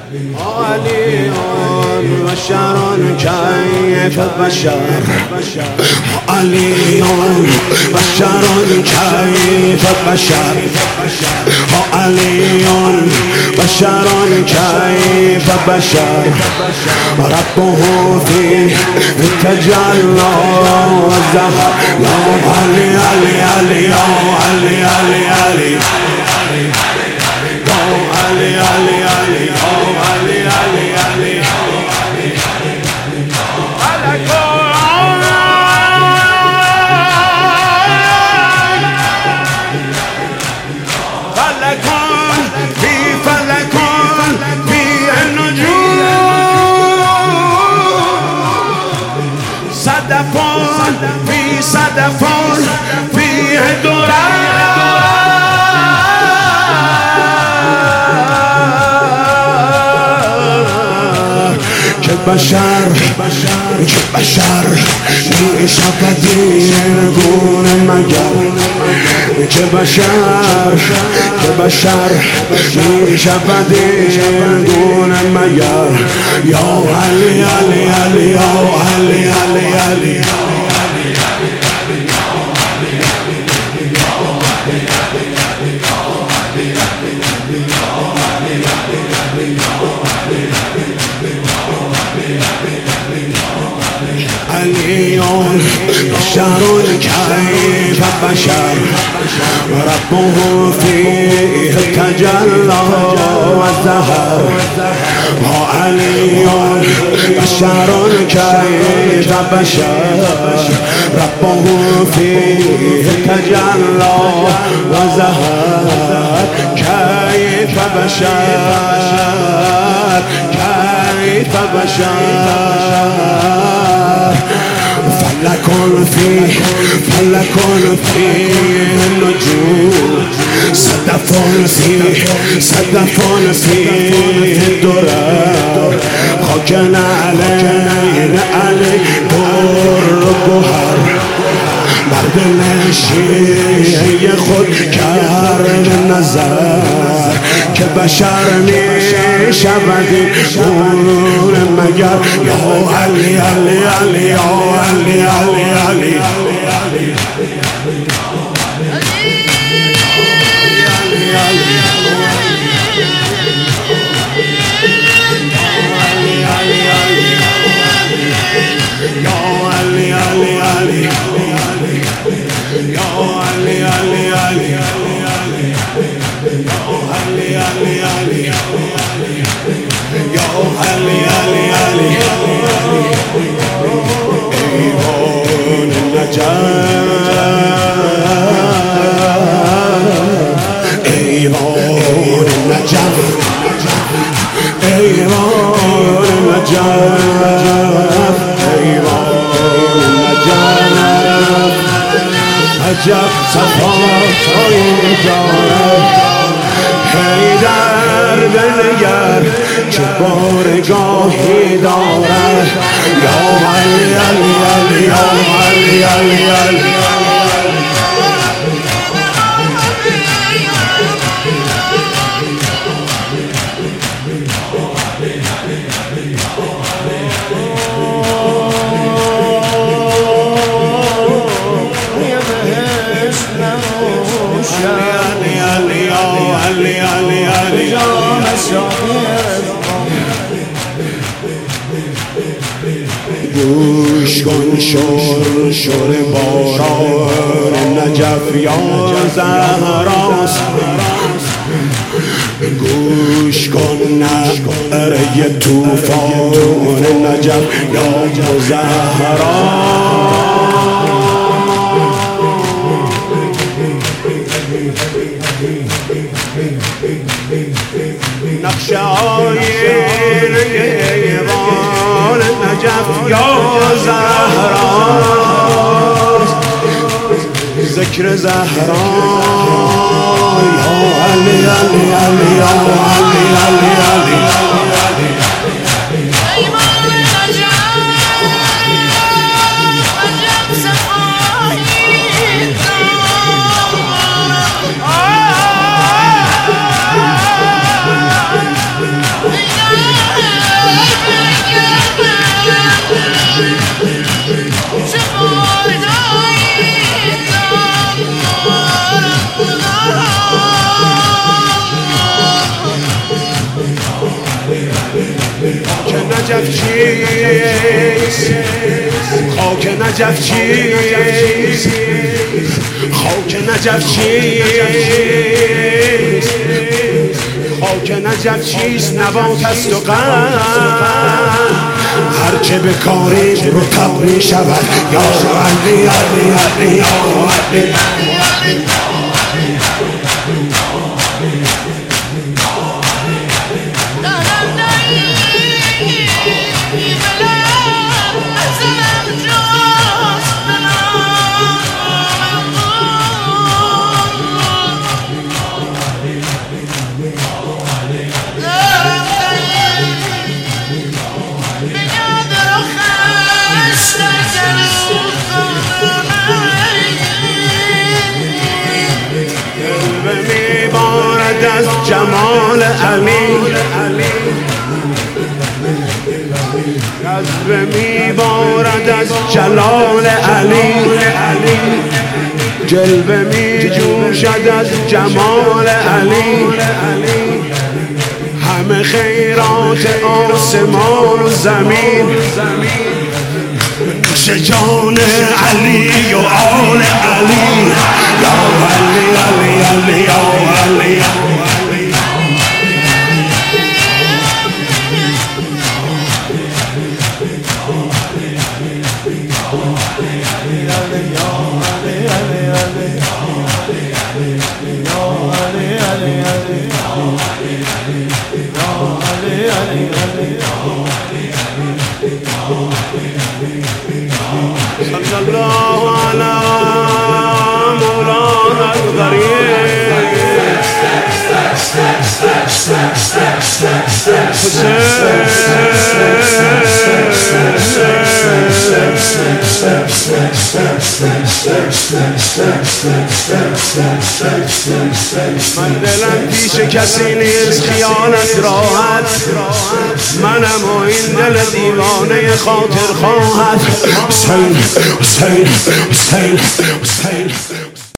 علي بشر كيف بشر علي بشر كيف بشر علي بشر كيف بشر ربه فيه تجلى وزهر يا علي علي علي يا علي علي علي يا علي علي علي يا علي علي علي فلكون في فلكون في النجوم صدفون في صدفون في بشر بشر شقدين يكون المجال بشر شقدين يكون المجال يا علي علي علي يا علي علي علي علي بشر كيف بشر ربه فيه تجلى وزهر علي بشر كيف بشر ربه فيه تجلى وزهر كيف بشر كيف بشر فلكون فيه النجوم صدفون فيه الدرر خاكنا علينا علي بر بهر مرد نشی خود کرد نظر که بشر می شود اون مگر یا علی علی علی یا علی علی علی عجب صفای دارد حیدر بنگر چه بارگاهی دارد یا علی علی علی یا علی علی علی گوش کن شور باران نجف یا زهراست گوش کن نعره توفان نجف یا زهراست نقش آینه ایوان نجف یا زهراست ذکر زهرا یا علی علی علی یا علی علی علی Yeah. نجف چیست؟ خاک نجف چیست؟ خاک نجف چیست؟ خاک نجف چیست؟ نبات است و قند، هرچه بکاریم رطب می شود. یا علی علی علی یا علی از جمال علی، قلب میبارد از جلال علی، جلوه می جوشد از جمال علی، همه خیرات آسمان و زمین نوش جان علی و آل علی. یا علی علی علی یا علی صلى الله على مولانا الغريب من دلم پیش کسی نیست خیانت راحت، منم و این دل دیوانه خاطر خواهد. حسین حسین حسین حسین